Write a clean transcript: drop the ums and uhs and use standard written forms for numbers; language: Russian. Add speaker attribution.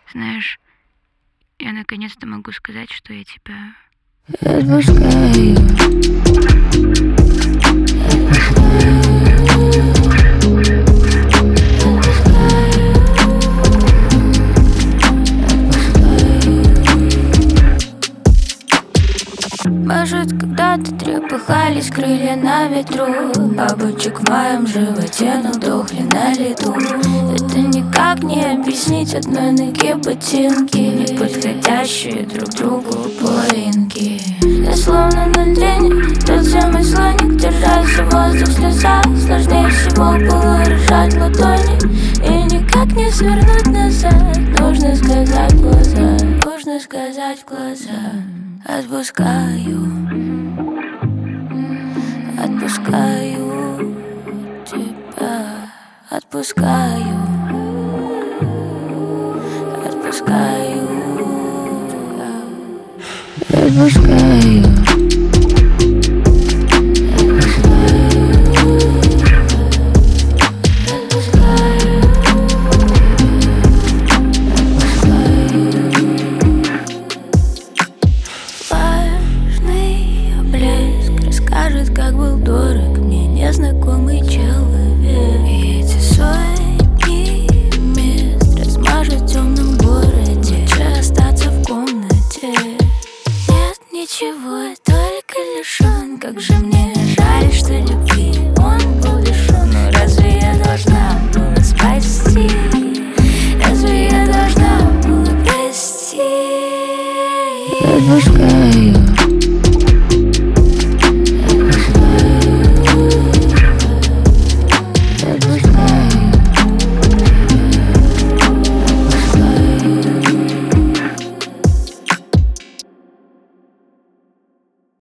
Speaker 1: Знаешь, я наконец-то могу сказать, что я тебя
Speaker 2: отпускаю. Может, когда-то трепыхались крылья на ветру, бабочек в моем животе, но дохли на лету. Это никак не объяснить одной ноге ботинки, не подходящие друг другу половинки. Я словно на льдине, тот самый слоник, держась воздух в слезах. Сложнее всего было рожать ладони и никак не свернуть назад. Нужно сказать в глаза, нужно сказать в глаза. Отпускаю, отпускаю тебя, отпускаю, отпускаю, отпускаю.